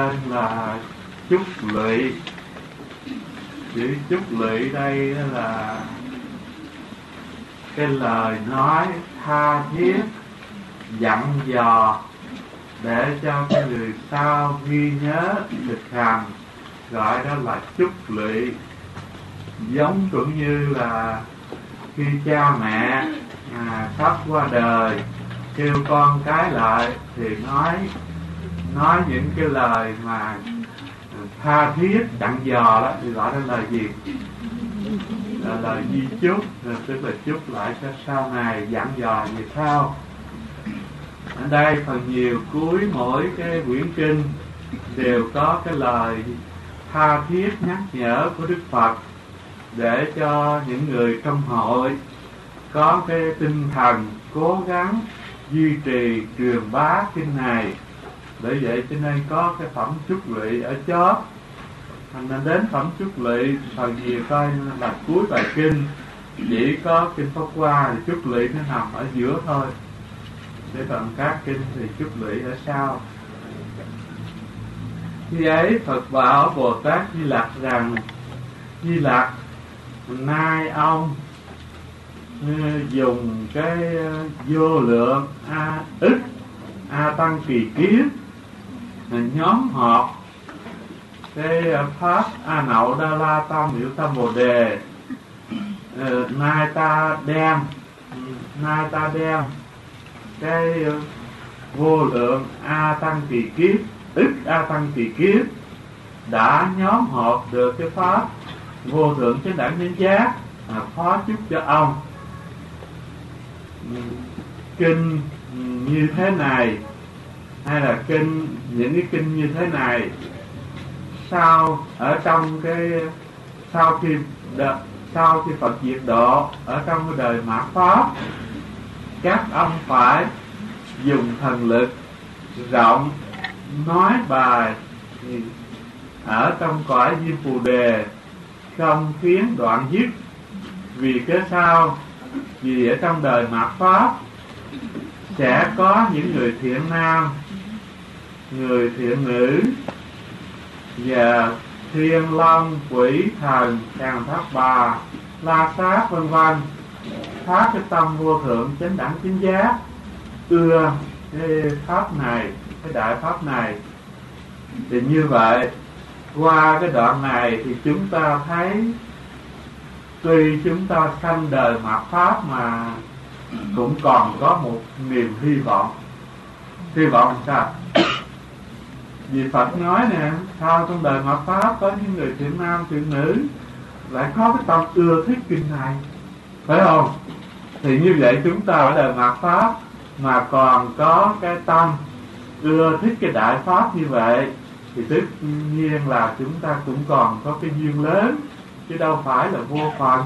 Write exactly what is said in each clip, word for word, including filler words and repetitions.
tên là Chúc Lụy. Chữ Chúc Lụy đây là cái lời nói tha thiết, dặn dò để cho cái người sau ghi nhớ thực hành, gọi đó là Chúc Lụy. Giống cũng như là khi cha mẹ à, sắp qua đời kêu con cái lại thì nói nói những cái lời mà tha thiết dặn dò đó thì gọi là lời gì? Là lời di chúc, tức là chúc lại cho sau này, dặn dò gì sao. Ở đây phần nhiều cuối mỗi cái quyển kinh đều có cái lời tha thiết nhắc nhở của Đức Phật để cho những người trong hội có cái tinh thần cố gắng duy trì truyền bá kinh này. Bởi vậy cho nên có cái phẩm Chúc Lụy ở chót. Thành nên đến phẩm Chúc Lụy phần nhiều coi là cuối bài kinh, chỉ có kinh Pháp Hoa thì Chúc Lụy nó nằm ở giữa thôi, để phần các kinh thì Chúc Lụy ở sau. Khi ấy Phật bảo Bồ Tát Di Lặc rằng: Di Lặc, nay ông dùng cái vô lượng a ức a tăng kỳ kiếp nhóm họp cái pháp a nậu đa la tam miệu tâm bồ đề. ờ, nay ta đem nay ta đem cái vô lượng a tăng kỳ kiếp, ức a tăng kỳ kiếp đã nhóm họp được cái pháp vô thượng chánh đẳng chánh giác, à, phó chúc cho ông. Kinh như thế này hay là kinh những cái kinh như thế này sau ở trong cái sau khi đợt, sau khi Phật diệt độ ở trong cái đời mạt pháp, các ông phải dùng thần lực rộng nói bài ở trong cõi Diêm Phù Đề không khiến đoạn dứt. Vì cái sao? Vì ở trong đời mạt pháp sẽ có những người thiện nam, người thiện nữ và thiên long, quỷ, thần, càng thác bà, la sát vân vân phát cái tâm vô thượng chánh đẳng chánh giác, ưa cái pháp này, cái đại pháp này. Thì như vậy qua cái đoạn này thì chúng ta thấy tuy chúng ta sanh đời mạt pháp mà cũng còn có một niềm hy vọng. Hy vọng sao? Vì Phật nói nè, sao trong đời mạt pháp có những người thiện nam thiện nữ lại có cái tâm ưa thích kinh này, phải không? Thì như vậy chúng ta ở đời mạt pháp mà còn có cái tâm ưa thích cái đại pháp như vậy thì tất nhiên là chúng ta cũng còn có cái duyên lớn, chứ đâu phải là vô phần.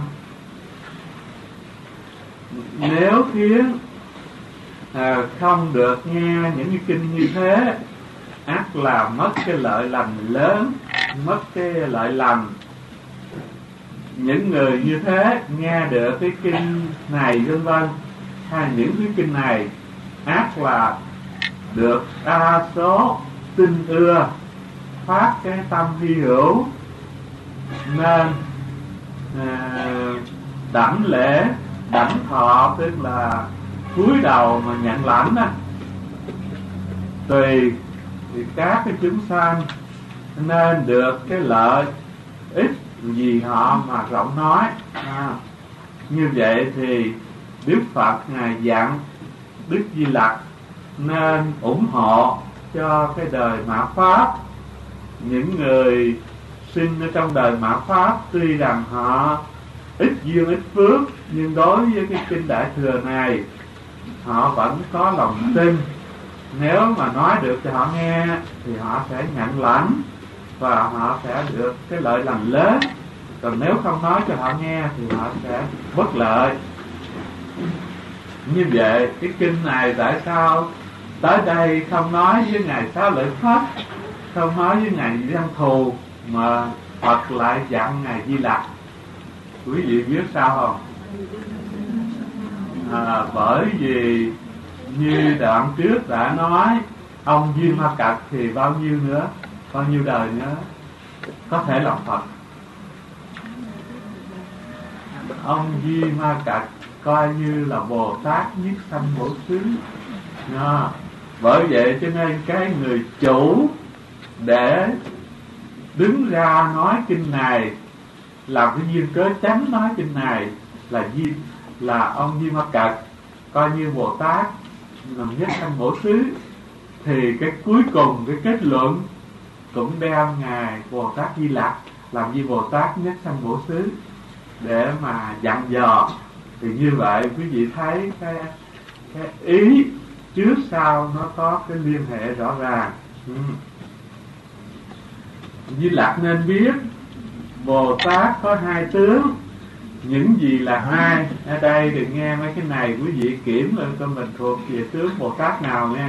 Nếu khiến à, không được nghe những cái kinh như thế, ắt là mất cái lợi lành lớn, mất cái lợi lành. Những người như thế nghe được cái kinh này vân vân hay những cái kinh này, ắt là được đa số tin ưa, phát cái tâm hy hữu, nên à, đảnh lễ đảnh thọ, tức là cúi đầu mà nhận lãnh á, tùy thì các cái chúng sanh nên được cái lợi ích gì họ mà rộng nói. À, như vậy thì Đức Phật ngài dặn Đức Di Lặc nên ủng hộ cho cái đời mạt pháp. Những người sinh ở trong đời mạt pháp tuy rằng họ ít duyên ít phước, nhưng đối với cái kinh Đại Thừa này họ vẫn có lòng tin. Nếu mà nói được cho họ nghe thì họ sẽ nhận lãnh và họ sẽ được cái lợi lành lớn. Còn nếu không nói cho họ nghe thì họ sẽ bất lợi. Như vậy cái kinh này tại sao tới đây không nói với ngài Xá Lợi Phất, không nói với ngài Văn Thù, mà Phật lại dặn ngài Di Lặc? Quý vị biết sao không? À, bởi vì như đoạn trước đã nói, ông Diêm Ma Cật thì bao nhiêu nữa? bao nhiêu đời nữa có thể làm Phật. Ông Di Ma Cật coi như là Bồ Tát nhất sanh bổ xứ. À, bởi vậy cho nên cái người chủ để đứng ra nói kinh này, làm cái duyên cớ chánh nói kinh này là di là ông Di Ma Cật, coi như Bồ Tát làm nhất sanh bổ xứ. Thì cái cuối cùng cái kết luận cũng đem ngài Bồ Tát Di Lặc làm như Bồ Tát nhất sanh bổ xứ để mà dặn dò. Thì như vậy quý vị thấy cái, cái ý trước sau nó có cái liên hệ rõ ràng. ừ. Di Lặc nên biết Bồ Tát có hai tướng. Những gì là hai? Ở đây đừng nghe mấy cái này, quý vị kiểm lên coi mình thuộc về tướng Bồ Tát nào nha.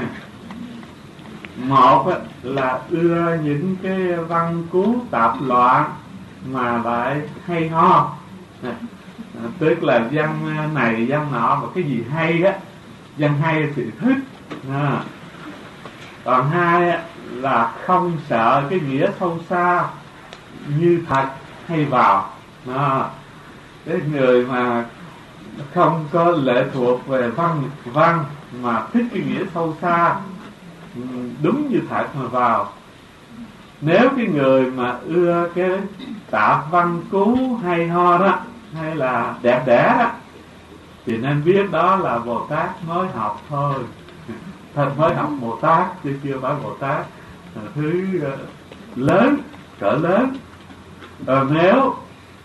Một là ưa những cái văn cú tạp loạn mà lại hay ho, à, tức là văn này văn nọ mà cái gì hay á, văn hay thì thích. à. Còn hai là không sợ cái nghĩa sâu xa như thật hay vào. à. Cái người mà không có lệ thuộc về văn văn mà thích cái nghĩa sâu xa đúng như thật mà vào. Nếu cái người mà ưa cái tạp văn cú hay ho đó, hay là đẹp đẽ đó, thì nên biết đó là Bồ Tát mới học thôi. Thật mới học Bồ Tát chứ chưa phải Bồ Tát thứ lớn, cỡ lớn. Rồi nếu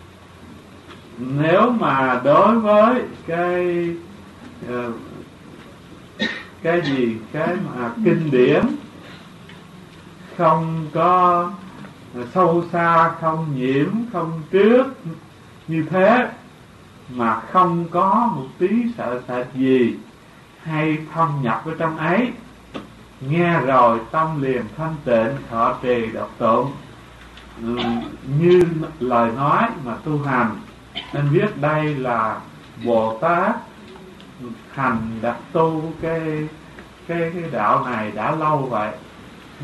nếu mà đối với cái uh, cái gì cái mà kinh điển không có sâu xa, không nhiễm, không trước như thế, mà không có một tí sợ sệt gì, hay thâm nhập ở trong ấy, nghe rồi tâm liền thanh tịnh, thọ trì độc tụng như lời nói mà tu hành, nên biết đây là Bồ Tát hành đặt tu cái cái cái đạo này đã lâu vậy. ừ.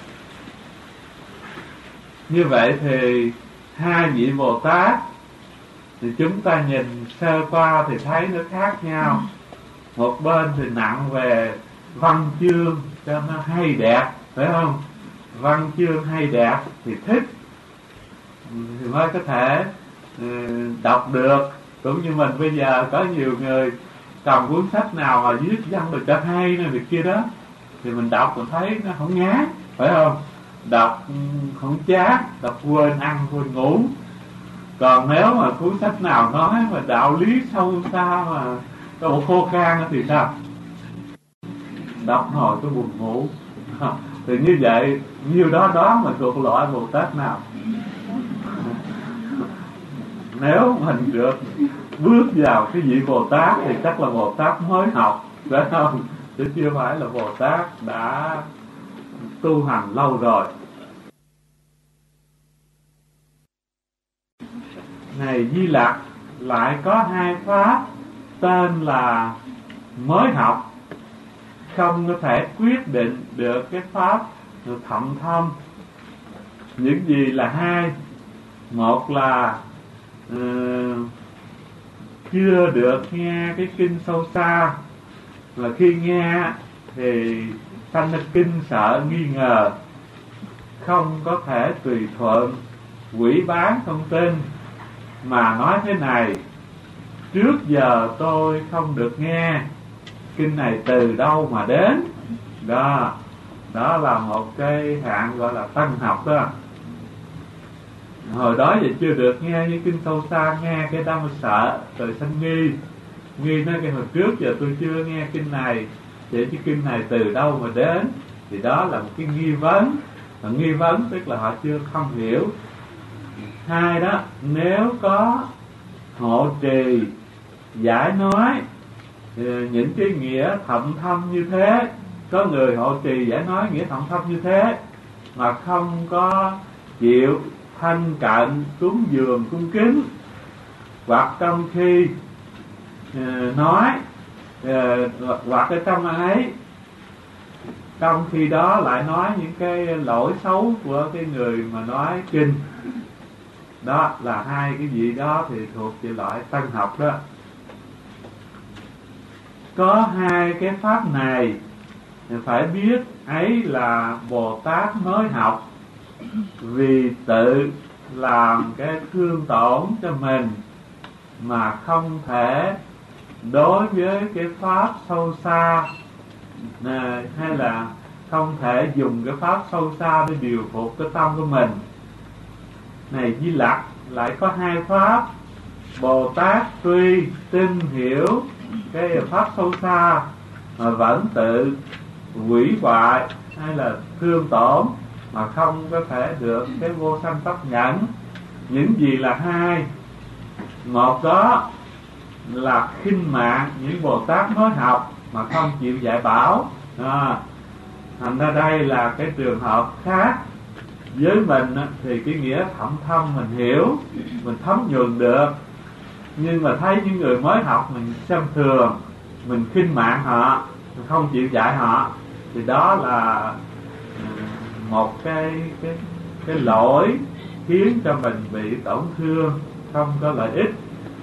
Như vậy thì hai vị Bồ Tát thì chúng ta nhìn sơ qua thì thấy nó khác nhau. Một bên thì nặng về văn chương cho nó hay đẹp, phải không? Văn chương hay đẹp thì thích thì mới có thể uh, đọc được. Cũng như mình bây giờ có nhiều người cầm cuốn sách nào mà viết văn được cho hay này việc kia đó, thì mình đọc mình thấy nó không ngán, phải không? Đọc không chán, đọc quên ăn quên ngủ. Còn nếu mà cuốn sách nào nói mà đạo lý sâu xa mà có bộ khô khan thì sao? Đọc hồi có buồn ngủ. Thì như vậy nhiêu đó đó mà thuộc loại Bồ Tát nào? Nếu mình được bước vào cái vị Bồ Tát thì chắc là Bồ Tát mới học, phải không? Chứ chưa phải là Bồ Tát đã tu hành lâu rồi. Này Di Lặc lại có hai pháp tên là mới học, không có thể quyết định được cái pháp thậm thâm. Những gì là hai? Một là uh, chưa được nghe cái kinh sâu xa, là khi nghe thì sanh ra kinh sợ nghi ngờ, không có thể tùy thuận quỷ bán thông tin, mà nói thế này: trước giờ tôi không được nghe kinh này từ đâu mà đến. Đó, đó là một cái hạng gọi là tân học đó. Hồi đó thì chưa được nghe những kinh sâu xa, nghe cái đó mà sợ, rồi sanh nghi. Nghi nói cái hồi trước giờ tôi chưa nghe kinh này, vậy chứ kinh này từ đâu mà đến? Thì đó là một cái nghi vấn. Mà nghi vấn tức là họ chưa không hiểu. Hai đó, nếu có hộ trì giải nói những cái nghĩa thậm thâm như thế, có người hộ trì giải nói nghĩa thậm thâm như thế mà không có chịu thanh cận cúng dường cung kính, hoặc trong khi uh, nói uh, hoặc ở trong ấy trong khi đó lại nói những cái lỗi xấu của cái người mà nói kinh. Đó là hai cái vị đó thì thuộc về loại tân học đó. Có hai cái pháp này phải biết ấy là Bồ Tát mới học, vì tự làm cái thương tổn cho mình mà không thể đối với cái pháp sâu xa này, hay là không thể dùng cái pháp sâu xa để điều phục cái tâm của mình. Này Di Lặc, lại có hai pháp. Bồ Tát tuy tin hiểu cái pháp sâu xa mà vẫn tự hủy hoại hay là thương tổn mà không có thể được cái vô sanh pháp nhẫn. Những gì là hai? Một đó là khinh mạng những Bồ Tát mới học mà không chịu dạy bảo. À, thành ra đây là cái trường hợp khác. Với mình thì cái nghĩa thậm thâm mình hiểu, mình thấm nhuần được. Nhưng mà thấy những người mới học mình xem thường, mình khinh mạng họ, mình không chịu dạy họ, thì đó là một cái cái cái lỗi khiến cho mình bị tổn thương, không có lợi ích.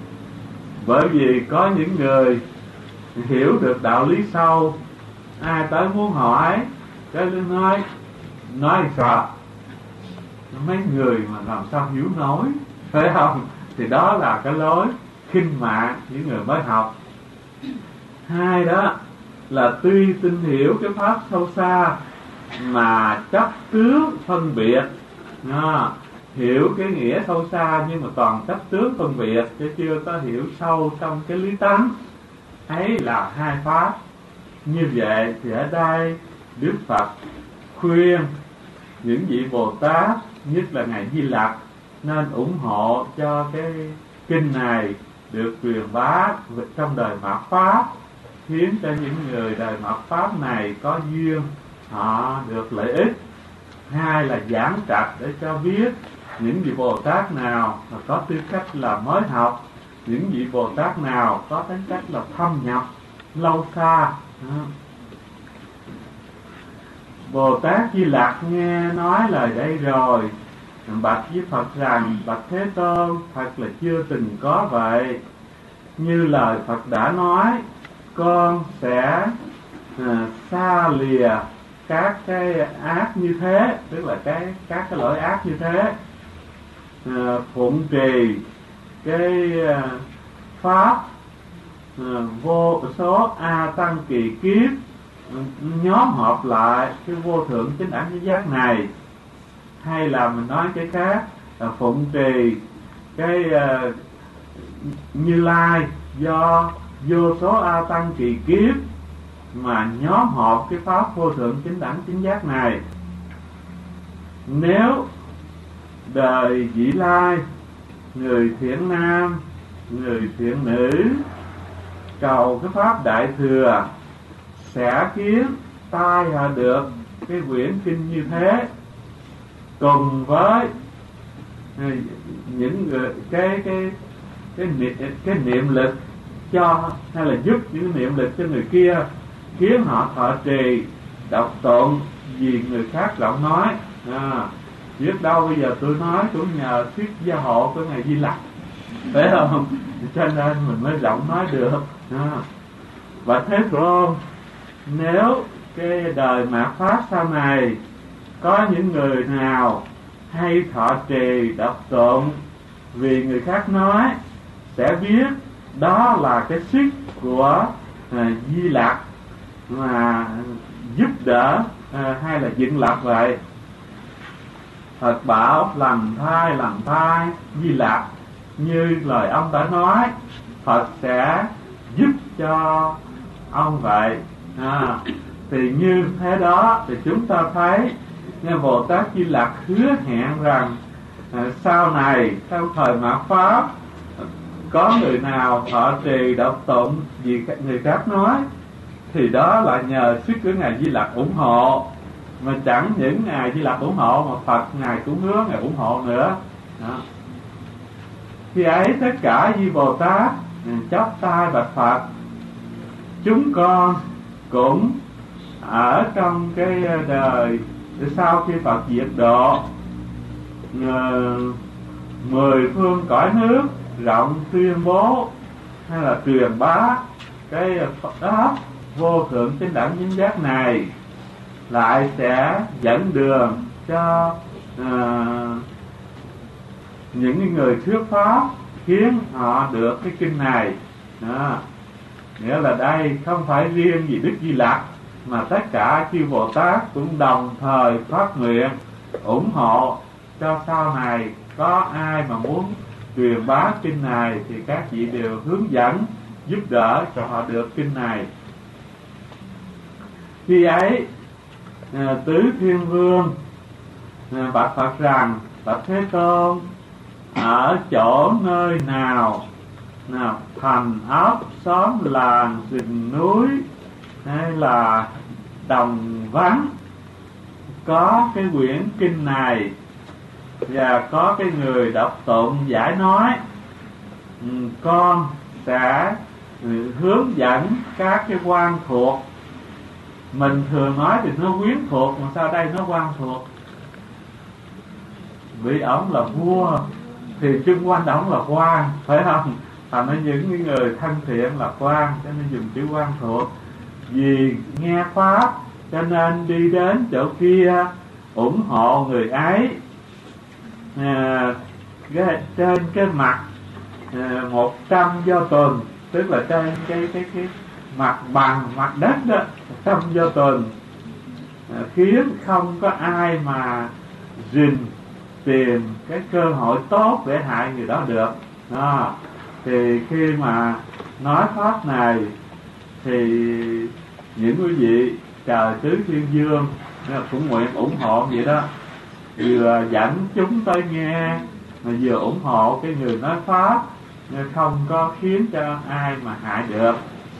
Bởi vì có những người hiểu được đạo lý sâu, ai tới muốn hỏi cái nói nói sao mấy người mà làm sao hiểu nói, phải không? Thì đó là cái lối khinh mạng những người mới học. Hai đó là tuy tin hiểu cái pháp sâu xa mà chấp tướng phân biệt. À, hiểu cái nghĩa sâu xa nhưng mà còn chấp tướng phân biệt, chứ chưa có hiểu sâu trong cái lý tánh. Ấy là hai pháp. Như vậy thì ở đây Đức Phật khuyên những vị Bồ Tát, nhất là Ngài Di Lặc, nên ủng hộ cho cái kinh này được truyền bá trong đời mạt Pháp, khiến cho những người đời mạt Pháp này có duyên họ được lợi ích. Hai là giảng trạch để cho biết những vị Bồ Tát nào mà có tư cách là mới học, những vị Bồ Tát nào có tính cách là thâm nhập lâu xa. Bồ Tát Di Lặc nghe nói lời đây rồi, bạch với Phật rằng: bạch Thế Tôn, thật là chưa từng có vậy. Như lời Phật đã nói, con sẽ à, xa lìa các cái ác như thế, tức là cái các cái lỗi ác như thế, à, phụng trì cái à, pháp à, vô số a tăng kỳ kiếp, nhóm họp lại cái vô thượng chánh đẳng chánh giác này. Hay là mình nói cái khác là phụng trì cái uh, Như Lai do vô số a tăng kỳ kiếp mà nhóm họp cái pháp vô thượng chánh đẳng chánh giác này. Nếu đời Vĩ Lai, người thiện nam, người thiện nữ cầu cái pháp đại thừa, sẽ khiến tai họ được cái quyển kinh như thế, cùng với những người cái cái cái niệm, cái niệm lực cho, hay là giúp những niệm lực cho người kia, khiến họ thọ trì đọc tụng vì người khác giọng nói. À, biết đâu bây giờ tôi nói cũng nhờ thuyết gia hộ của Ngài Di Lặc, phải không? Cho nên mình mới giọng nói được. À, và thế rồi, nếu cái đời mạt Pháp sau này có những người nào hay thọ trì đọc tụng vì người khác nói, sẽ biết đó là cái sức của à, Di Lặc mà giúp đỡ à, hay là dựng lập vậy. Phật bảo làm thai làm thai Di Lặc, như lời ông đã nói, Phật sẽ giúp cho ông vậy. À, thì như thế đó thì chúng ta thấy nghe Bồ Tát Di Lặc hứa hẹn rằng à, sau này trong thời mạt Pháp có người nào thọ trì đọc tụng vì người khác nói, thì đó là nhờ sức của Ngài Di Lặc ủng hộ. Mà chẳng những Ngài Di Lặc ủng hộ mà Phật Ngài cũng hứa Ngài ủng hộ nữa. Đó. Khi ấy tất cả Di Bồ Tát chắp tay bạch Phật: chúng con cũng ở trong cái đời sau khi Phật diệt độ, mười phương cõi nước rộng tuyên bố hay là truyền bá cái Phật đó vô thượng chánh đẳng chánh giác này, lại sẽ dẫn đường cho uh, những người thuyết pháp, khiến họ được cái kinh này. Đó. Nghĩa là đây không phải riêng gì Đức Di Lặc, mà tất cả chư Bồ Tát cũng đồng thời phát nguyện ủng hộ cho sau này có ai mà muốn truyền bá kinh này thì các vị đều hướng dẫn giúp đỡ cho họ được kinh này. Khi ấy à, Tứ Thiên Vương à, bạch Phật rằng: Bạch Thế Tôn, ở chỗ nơi nào, nào thành ấp, xóm làng, rừng núi hay là đồng vắng có cái quyển kinh này và có cái người đọc tụng giải nói, con sẽ hướng dẫn các cái quan thuộc. Mình thường nói thì nó quyến thuộc, mà sao đây nó quan thuộc? Vì ổng là vua thì chung quanh ổng là quan, phải không? Thành ra những người thân thiện là quan, cho nên dùng chữ quan thuộc. Vì nghe pháp cho nên đi đến chỗ kia ủng hộ người ấy. À, cái, trên cái mặt à, một trăm do tuần, tức là trên cái cái cái mặt bằng mặt đất đó, một trăm do tuần, à, khiến không có ai mà rình tìm cái cơ hội tốt để hại người đó được. Đó. Thì khi mà nói pháp này thì những quý vị trời Tứ Thiên Vương cũng nguyện ủng hộ vậy đó, vừa dẫn chúng tới nghe mà vừa ủng hộ cái người nói pháp, nhưng không có khiến cho ai mà hại được.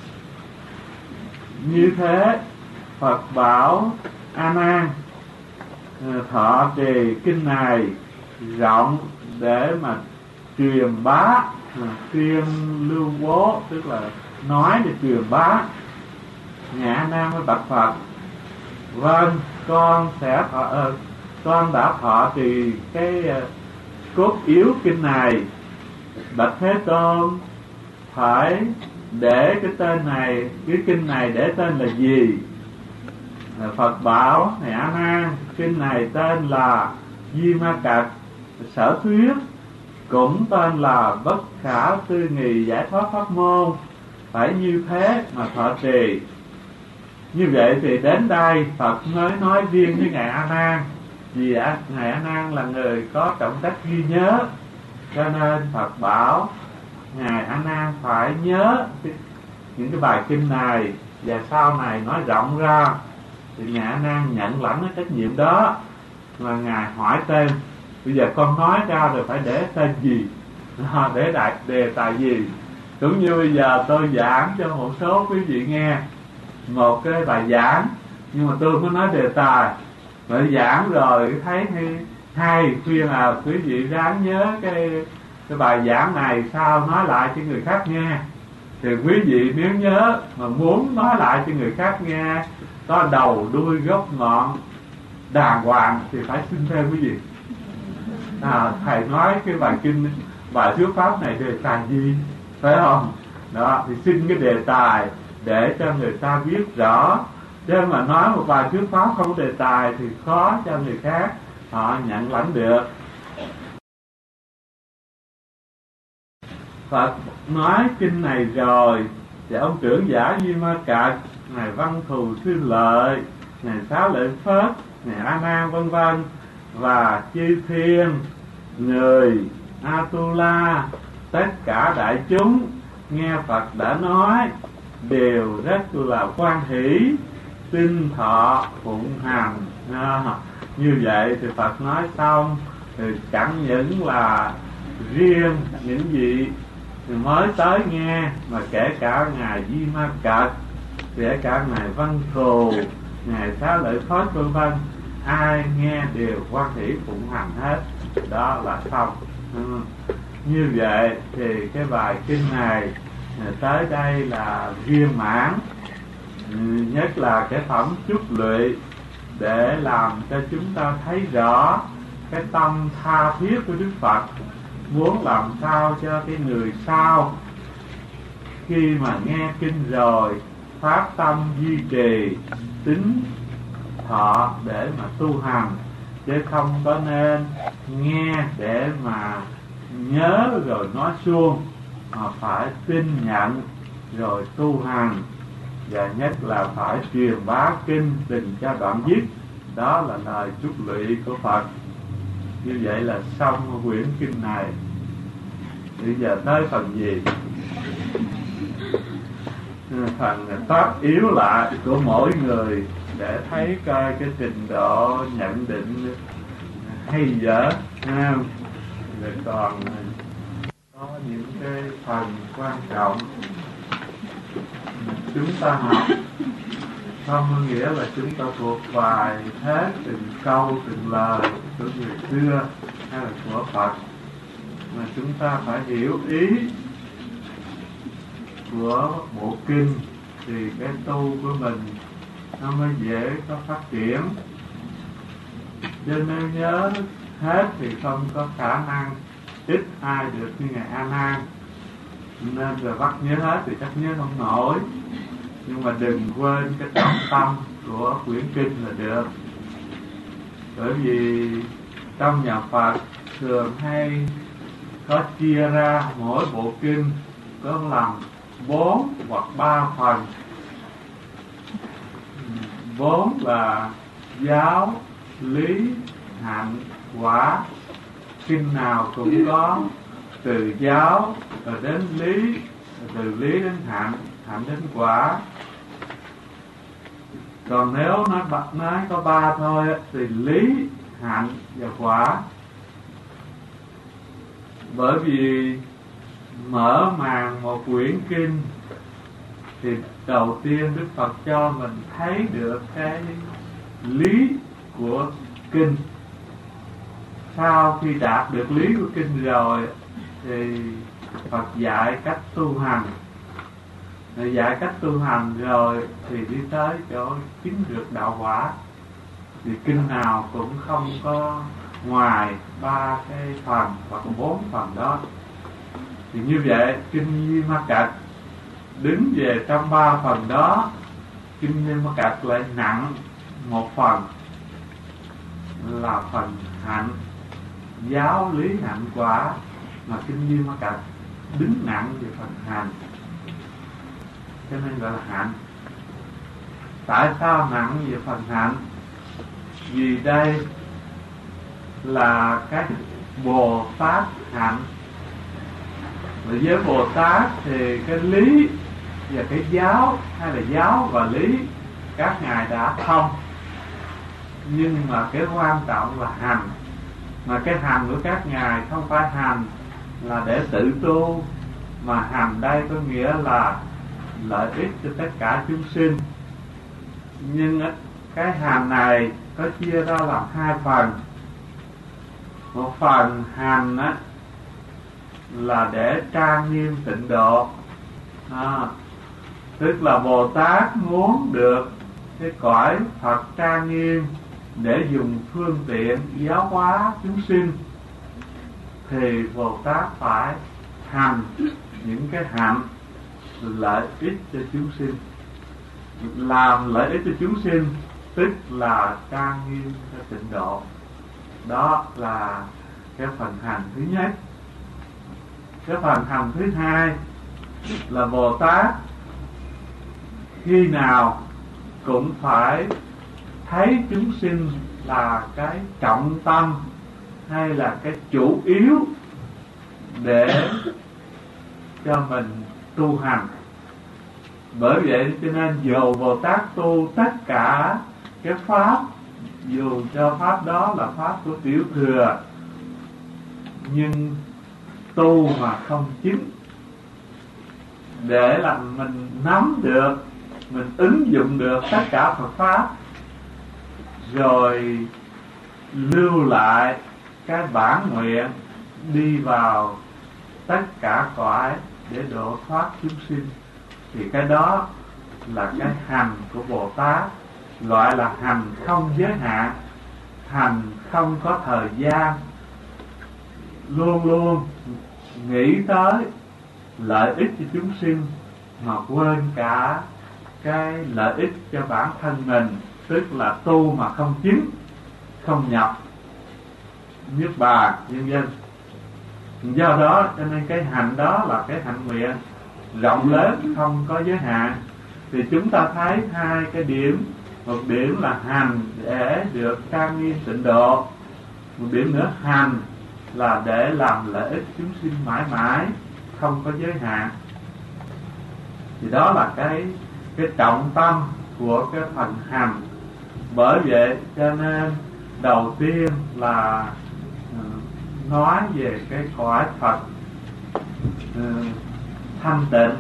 Như thế Phật bảo A Nan thọ trì kinh này rộng để mà truyền bá, tuyên lưu bố, tức là nói để truyền bá. Ngài A Nan với bạch Phật: Vâng, con sẽ thọ, uh, con đã thọ trì cái uh, cốt yếu kinh này. Bạch Thế Tôn, phải để cái tên này, cái kinh này để tên là gì? Phật bảo: Này A Nan, kinh này tên là Di Ma Cật Sở Thuyết, cũng tên là Bất Khả Tư Nghị Giải Thoát Pháp Môn. Phải như thế mà thọ trì. Như vậy thì đến đây Phật mới nói riêng với Ngài A Nan, vì Ngài A Nan là người có trọng trách ghi nhớ, cho nên Phật bảo Ngài A Nan phải nhớ những cái bài kinh này, và sau này nói rộng ra thì Ngài A Nan nhận lãnh cái trách nhiệm đó. Mà Ngài hỏi tên: bây giờ con nói ra rồi phải để tên gì, để đại đề tài gì? Cũng như bây giờ tôi giảng cho một số quý vị nghe một cái bài giảng, nhưng mà tôi mới nói đề tài, mà giảng rồi thấy hay, hay khuyên là quý vị ráng nhớ cái cái bài giảng này sao nói lại cho người khác nghe. Thì quý vị nếu nhớ mà muốn nói lại cho người khác nghe có đầu đuôi gốc ngọn đàng hoàng thì phải xin thêm quý vị. À, thầy nói cái bài kinh, bài thuyết pháp này đề tài gì, phải không? Đó, thì xin cái đề tài để cho người ta biết rõ. Chứ mà nói một bài thuyết pháp không có đề tài thì khó cho người khác họ nhận lãnh được. Phật nói kinh này rồi thì ông trưởng giả Di Ma Cật, Ngài Văn Thù Sư Lợi, Ngài Xá Lợi Phất, Ngài A Nan vân vân và chư thiên người Atula, tất cả đại chúng nghe Phật đã nói đều rất là hoan hỷ, tin thọ phụng hành. À, như vậy thì Phật nói xong thì chẳng những là riêng những vị mới tới nghe, mà kể cả Ngài Di Ma Cật, kể cả Ngài Văn Thù, Ngài Xá Lợi Phất vân vân, ai nghe đều hoan hỷ phụng hành hết. Đó là xong. Ừ. Như vậy thì cái bài kinh này tới đây là viên mãn. nhất là cái phẩm chúc lụy, để làm cho chúng ta thấy rõ cái tâm tha thiết của Đức Phật, muốn làm sao cho cái người sau khi mà nghe kinh rồi phát tâm duy trì tính thọ để mà tu hành, chứ không có nên nghe để mà nhớ rồi nói suông, mà phải tin nhận rồi tu hành, và nhất là phải truyền bá kinh đừng cho đoạn dứt. Đó là lời chúc lụy của Phật. Như vậy là xong quyển kinh này. Bây giờ tới phần gì? Phần tác yếu lại của mỗi người, để thấy coi cái trình độ nhận định hay dở ha. Rồi còn có những cái phần quan trọng chúng ta học, không có nghĩa là chúng ta thuộc bài hết từng câu từng lời của người xưa hay là của Phật, mà chúng ta phải hiểu ý của bộ kinh thì cái tu của mình nó mới dễ có phát triển. Cho nên nhớ hết thì không có khả năng, ít ai được như Ngài A Nan, nên rồi bắt nhớ hết thì chắc nhớ không nổi. Nhưng mà đừng quên cái trọng tâm của quyển kinh là được. Bởi vì trong nhà Phật thường hay có chia ra mỗi bộ kinh có làm bốn hoặc ba phần. Bốn là giáo, lý, hạnh, quả. Kinh nào cũng có từ giáo rồi đến lý, từ lý đến hạnh, hạnh đến quả. Còn nếu nó bật nói có ba thôi thì lý, hạnh và quả. Bởi vì mở màn một quyển kinh thì đầu tiên Đức Phật cho mình thấy được cái lý của kinh. Sau khi đạt được lý của kinh rồi thì Phật dạy cách tu hành. Rồi dạy cách tu hành rồi thì đi tới chỗ chứng được đạo quả. Thì kinh nào cũng không có ngoài ba cái phần hoặc bốn phần đó. Thì như vậy kinh Di Ma Cật đứng về trong ba phần đó, kinh Di Ma Cật lại nặng một phần là phần hạnh, giáo, lý, hạnh, quả, mà kinh Di Ma Cật đứng nặng về phần hành, cho nên gọi là hạnh. Tại sao nặng về phần hạnh? Vì đây là cái Bồ Tát hạnh. Và với Bồ Tát thì cái lý và cái giáo, hay là giáo và lý, các ngài đã thông. Nhưng mà cái quan trọng là hành. Mà cái hành của các ngài không phải hành là để tự tu, mà hành đây có nghĩa là lợi ích cho tất cả chúng sinh. Nhưng cái hành này có chia ra làm hai phần. Một phần hành á là để trang nghiêm tịnh độ, à, tức là Bồ Tát muốn được cái cõi Phật trang nghiêm để dùng phương tiện giáo hóa chúng sinh, thì Bồ Tát phải hành những cái hạnh lợi ích cho chúng sinh. Làm lợi ích cho chúng sinh tức là trang nghiêm cho tịnh độ. Đó là cái phần hành thứ nhất. Cái phần hành thứ hai là Bồ Tát khi nào cũng phải thấy chúng sinh là cái trọng tâm hay là cái chủ yếu để cho mình tu hành. Bởi vậy cho nên dù Bồ Tát tu tất cả cái pháp, dù cho pháp đó là pháp của tiểu thừa, nhưng tu mà không chính, để làm mình nắm được, mình ứng dụng được tất cả Phật pháp, rồi lưu lại cái bản nguyện đi vào tất cả cõi để độ thoát chúng sinh, thì cái đó là cái hành của Bồ Tát, gọi là hành không giới hạn, hành không có thời gian, luôn luôn nghĩ tới lợi ích cho chúng sinh mà quên cả cái lợi ích cho bản thân mình, tức là tu mà không chứng, không nhập niết bàn nhân dân. Do đó cho nên cái hạnh đó là cái hạnh nguyện rộng lớn, không có giới hạn. Thì chúng ta thấy hai cái điểm, một điểm là hành để được trang nghiêm tịnh độ, một điểm nữa hành là để làm lợi ích chúng sinh mãi mãi, không có giới hạn. Thì đó là cái cái trọng tâm của cái phần hành. Bởi vậy cho nên đầu tiên là uh, nói về cái cõi Phật uh, thanh tịnh.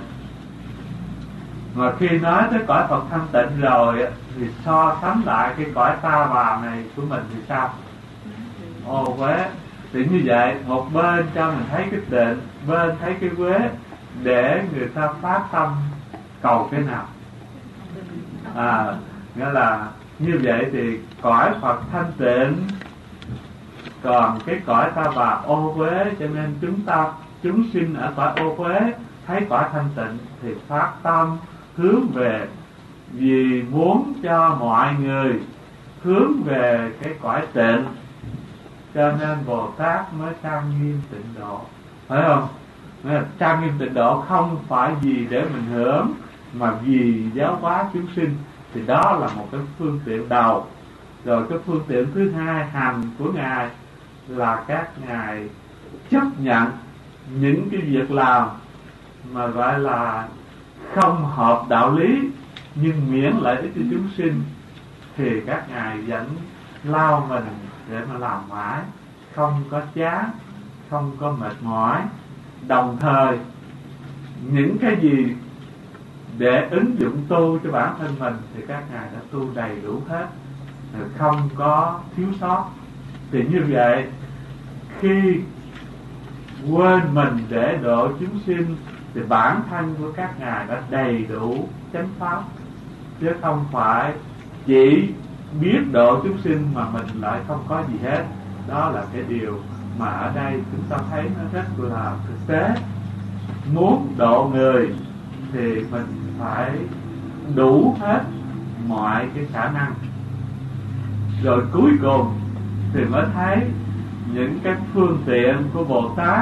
Mà khi nói tới cõi Phật thanh tịnh rồi thì so sánh lại cái cõi ta bà này của mình thì sao? Ô quế. Thì như vậy, một bên cho mình thấy cái tịnh, bên thấy cái quế, để người ta phát tâm cầu cái nào. À, nghĩa là như vậy thì cõi Phật thanh tịnh, còn cái cõi ta bà ô uế, cho nên chúng ta chúng sinh ở cõi ô uế thấy cõi thanh tịnh thì phát tâm hướng về, vì muốn cho mọi người hướng về cái cõi tịnh, cho nên Bồ Tát mới trang nghiêm tịnh độ, phải không? Trang nghiêm tịnh độ không phải vì để mình hưởng, mà vì giáo hóa chúng sinh. Thì đó là một cái phương tiện đầu. Rồi cái phương tiện thứ hai, hành của Ngài là các Ngài chấp nhận những cái việc làm mà gọi là không hợp đạo lý, nhưng miễn lợi ích cho chúng sinh, thì các Ngài vẫn lao mình để mà làm mãi, không có chán, không có mệt mỏi. Đồng thời những cái gì để ứng dụng tu cho bản thân mình thì các Ngài đã tu đầy đủ hết, không có thiếu sót. Thì như vậy, khi quên mình để độ chúng sinh thì bản thân của các Ngài đã đầy đủ chánh pháp, chứ không phải chỉ biết độ chúng sinh mà mình lại không có gì hết. Đó là cái điều mà ở đây chúng ta thấy nó rất là thực tế. Muốn độ người thì mình phải đủ hết mọi cái khả năng, rồi cuối cùng thì mới thấy những cái phương tiện của Bồ Tát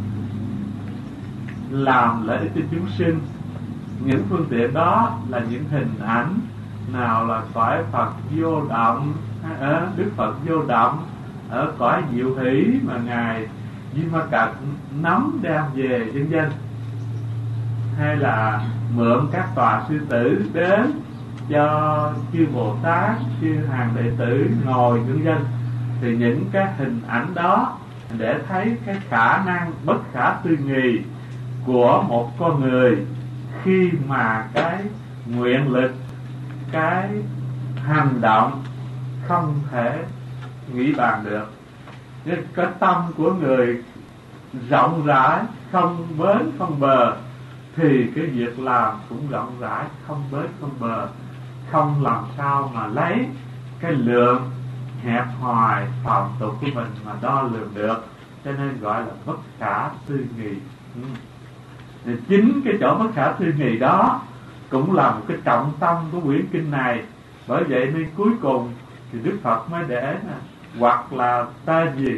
làm lợi ích cho chúng sinh. Những phương tiện đó là những hình ảnh, nào là cõi Phật vô động, ở Đức Phật vô động ở cõi Diệu Hỷ mà Ngài Di Ma Cật nắm đem về dân dân, hay là mượn các tòa sư tử đến cho chư Bồ Tát, chư hàng đệ tử ngồi dân dân. Thì những cái hình ảnh đó để thấy cái khả năng bất khả tư nghị của một con người, khi mà cái nguyện lực, cái hành động không thể nghĩ bàn được. Cái tâm của người rộng rãi, không bến không bờ, thì cái việc làm cũng rộng rãi, không bến không bờ, không làm sao mà lấy cái lượng hẹp hòi phàm tục của mình mà đo lường được. Cho nên gọi là bất khả tư nghị. ừ. Chính cái chỗ bất khả tư nghị đó cũng là một cái trọng tâm của quyển kinh này. Bởi vậy nên cuối cùng thì Đức Phật mới để nè, hoặc là ta gì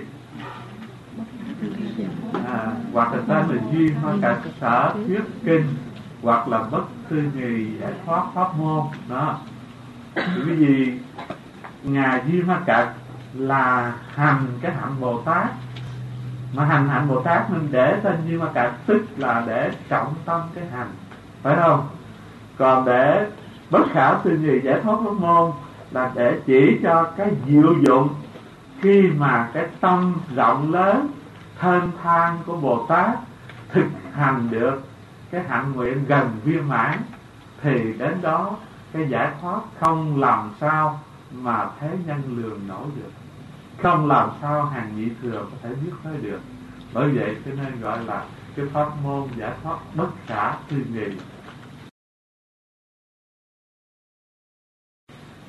à, hoặc là ta là duy hoa cả sở thuyết kinh, hoặc là bất tư nghị giải thoát pháp môn đó. Bởi vì Ngài Di Ma Cật là hành cái hạnh Bồ Tát, mà hành hạnh Bồ Tát mình để tên Di Ma Cật, tức là để trọng tâm cái hành, phải không? Còn để bất khả tư nghị giải thoát pháp môn là để chỉ cho cái diệu dụng khi mà cái tâm rộng lớn thênh thang của Bồ Tát thực hành được cái hạnh nguyện gần viên mãn, thì đến đó cái giải thoát không làm sao mà thế nhân lường nổi được, không làm sao hàng nhị thừa có thể biết tới được. Bởi vậy cho nên gọi là cái pháp môn giải thoát bất khả tư nghị.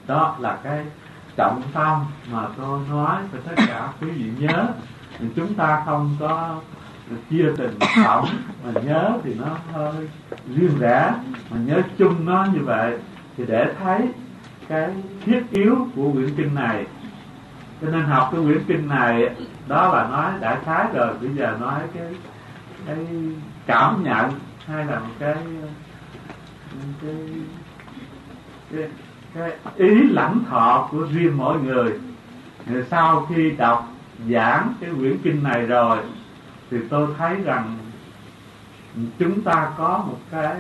Đó là cái trọng tâm mà tôi nói cho tất cả quý vị nhớ. Chúng ta không có chia tình tổng, mà nhớ thì nó hơi riêng rẽ, mà nhớ chung nó như vậy thì để thấy cái thiết yếu của quyển kinh này. Cho nên học cái quyển kinh này đó là nói đại khái rồi, bây giờ nói cái cái cảm nhận hay là một cái cái cái, cái ý lãnh thọ của riêng mỗi người. Rồi sau khi đọc giảng cái quyển kinh này rồi thì tôi thấy rằng chúng ta có một cái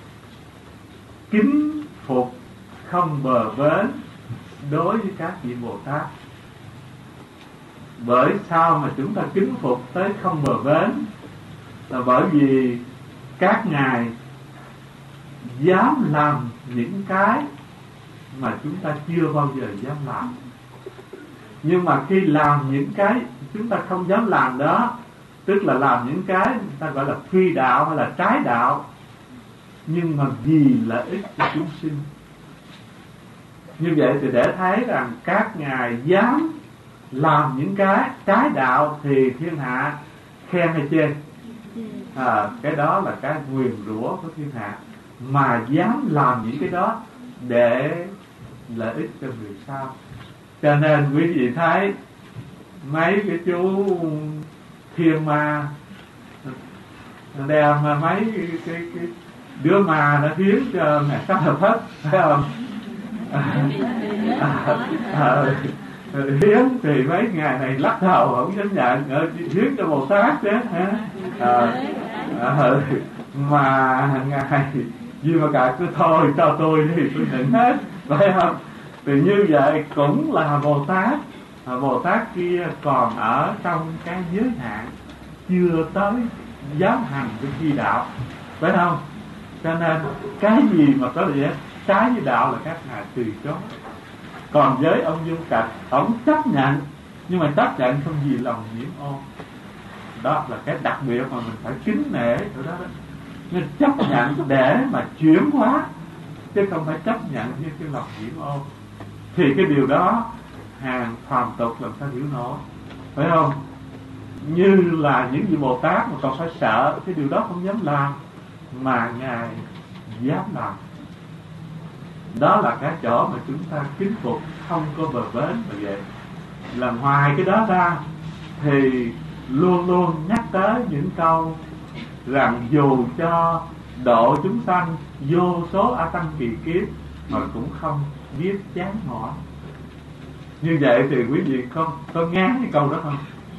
kính phục không bờ bến đối với các vị Bồ Tát. Bởi sao mà chúng ta kính phục tới không bờ bến? Là bởi vì các ngài dám làm những cái mà chúng ta chưa bao giờ dám làm. Nhưng mà khi làm những cái chúng ta không dám làm đó, tức là làm những cái người ta gọi là phi đạo hay là trái đạo, nhưng mà vì lợi ích cho chúng sinh. Như vậy thì để thấy rằng các ngài dám làm những cái trái đạo thì thiên hạ khen hay chê? À, cái đó là cái nguyền rủa của thiên hạ. Mà dám làm những cái đó để lợi ích cho người sau. Cho nên quý vị thấy mấy cái chú thiên ma đem mấy cái, cái, cái đứa ma nó khiến cho ngài sắp hợp hết, phải không? À, à, hiến thì mấy ngày này lắc đầu không dám nhận, hiến cho Bồ Tát chứ hả? À, à, mà ngài gì mà cả cứ thôi cho tôi thì tôi nhận hết, phải không? Thì như vậy cũng là Bồ Tát. À, Bồ Tát kia còn ở trong cái giới hạn, chưa tới dám hành cái chi đạo, phải không? Cho nên cái gì mà có lẽ trái với đạo là các ngài từ chối. Còn với ông Dung Trạch, ông chấp nhận, nhưng mà chấp nhận không vì lòng nhiễm ô. Đó là cái đặc biệt mà mình phải kính nể ở đó đó. Nên chấp nhận để mà chuyển hóa, chứ không phải chấp nhận với cái lòng nhiễm ô. Thì cái điều đó hàng phàm tục làm sao hiểu nổi, phải không? Như là những vị Bồ Tát mà còn phải sợ cái điều đó không dám làm, mà ngài dám làm. Đó là cái chỗ mà chúng ta kính phục không có bờ bến mà vậy. Là ngoài cái đó ra thì luôn luôn nhắc tới những câu rằng dù cho độ chúng sanh vô số a tăng kỳ kiếp mà cũng không biết chán mỏi. Như vậy thì quý vị có, có ngán cái câu đó không?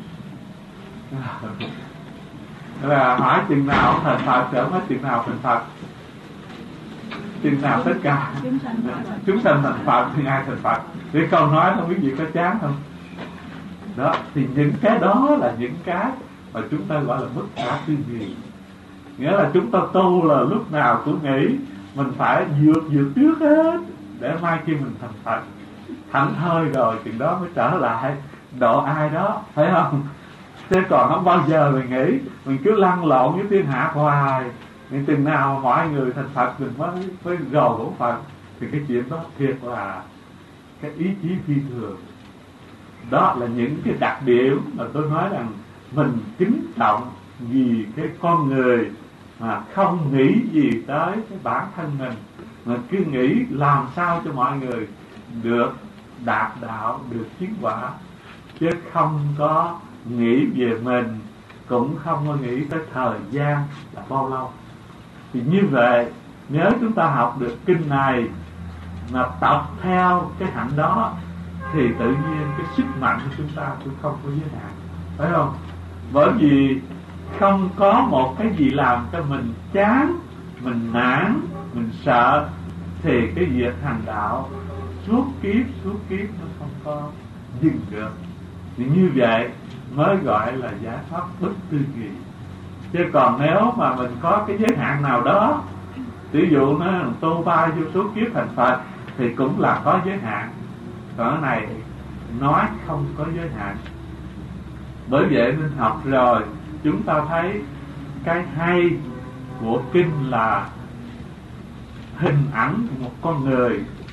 Là hỏi chừng nào thành Phật, sẽ hết chừng nào thành Phật, chừng nào tất cả chúng sanh thành Phật thì ai thành Phật. Thì câu nói không quý vị có chán không? Đó, thì những cái đó là những cái mà chúng ta gọi là bất khả tư nghị. Nghĩa là chúng ta tu là lúc nào cũng nghĩ mình phải vượt vượt trước hết để mai khi mình thành Phật. Thảnh thơi rồi chừng đó mới trở lại độ ai đó, phải không? Thế còn không bao giờ mình nghĩ mình cứ lăn lộn với thiên hạ hoài, nhưng chừng nào mọi người thành Phật mình mới mới rầu của Phật. Thì cái chuyện đó thiệt là cái ý chí phi thường. Đó là những cái đặc điểm mà tôi nói rằng mình kính trọng vì cái con người mà không nghĩ gì tới cái bản thân mình, mà cứ nghĩ làm sao cho mọi người được đạt đạo, được tiến quả, chứ không có nghĩ về mình, cũng không có nghĩ tới thời gian là bao lâu. Thì như vậy nếu chúng ta học được kinh này mà tập theo cái hạnh đó thì tự nhiên cái sức mạnh của chúng ta cũng không có giới hạn, phải không? Bởi vì không có một cái gì làm cho mình chán, mình nản, mình sợ thì cái việc hành đạo suốt kiếp suốt kiếp nó không có dừng được. Thì như vậy mới gọi là giải thoát bất tư nghị. Chứ còn nếu mà mình có cái giới hạn nào đó, ví dụ nó tu ba vô số kiếp thành Phật thì cũng là có giới hạn. Còn cái này nói không có giới hạn. Bởi vậy nên học rồi chúng ta thấy cái hay của kinh là hình ảnh của một con người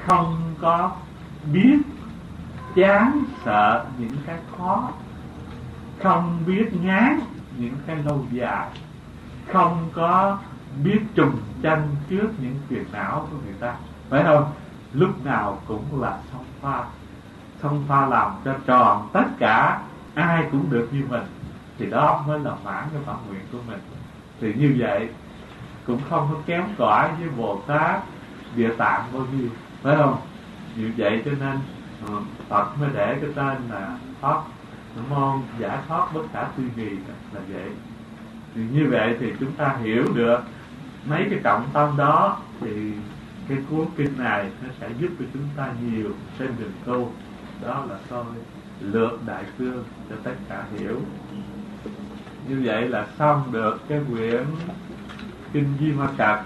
không có biết chán sợ những cái khó, không biết ngán những cái lâu dài, không có biết trùng tranh trước những phiền não của người ta, phải không? Lúc nào cũng là song pha, song pha làm cho tròn tất cả, ai cũng được như mình, thì đó mới là mãn cái bản nguyện của mình. Thì như vậy cũng không có kém cỏi với Bồ Tát Địa Tạng bao nhiêu, phải không? Như vậy cho nên Phật mới để cái tên là thoát môn giải thoát bất khả tư nghị là vậy. Thì như vậy thì chúng ta hiểu được mấy cái trọng tâm đó, thì cái cuốn kinh này nó sẽ giúp cho chúng ta nhiều trên đường tu. Đó là tôi lược đại cương cho tất cả hiểu. Như vậy là xong được cái quyển kinh Di Ma Cật.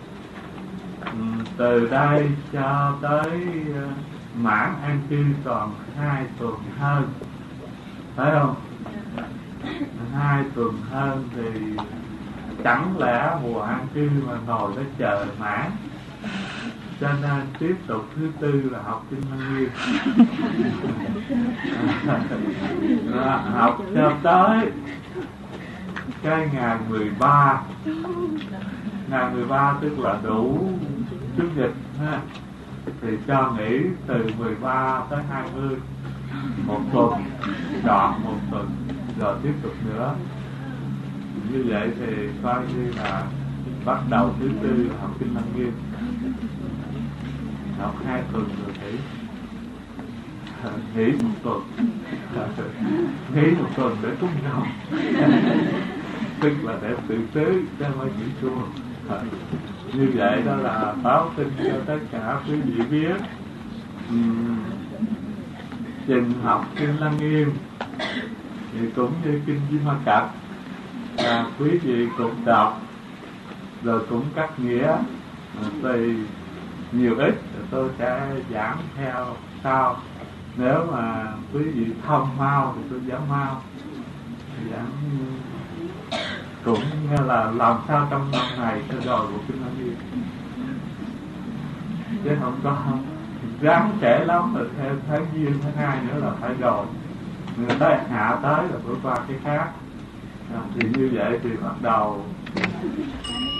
Từ đây cho tới mãn an cư còn hai tuần hơn, phải không? Hai tuần hơn thì chẳng lẽ mùa an cư mà ngồi đó chờ mãn. Cho nên tiếp tục thứ tư là học kinh Lăng Nghiêm. Học cho tới cái ngày mười ba, ngày mười ba tức là đủ Chủ nhật ha, thì cho nghỉ từ mười ba tới hai mươi, một tuần, đoạn một tuần, rồi tiếp tục nữa. Như vậy thì coi như là bắt đầu thứ tư là học kinh Lăng Nghiêm, học hai tuần rồi nghỉ, nghỉ một tuần, nghỉ một tuần để cúng rồng, tức là để tự tứ cho mới chỉ chua. Như vậy đó là báo tin cho tất cả quý vị biết. uhm, Chừng học kinh Lăng Nghiêm thì cũng như kinh Di Ma Cật, à, quý vị cũng đọc rồi cũng cắt nghĩa tùy nhiều ít, rồi tôi sẽ giảng theo sau. Nếu mà quý vị thông mau thì tôi giảng mau, giảng cũng là làm sao trong năm này cho rồi của kinh Lăng Nghiêm, chứ không có ráng trễ lắm rồi theo tháng giêng tháng hai nữa là phải rồi, người ta hạ tới là bước qua cái khác. Thì như vậy thì bắt đầu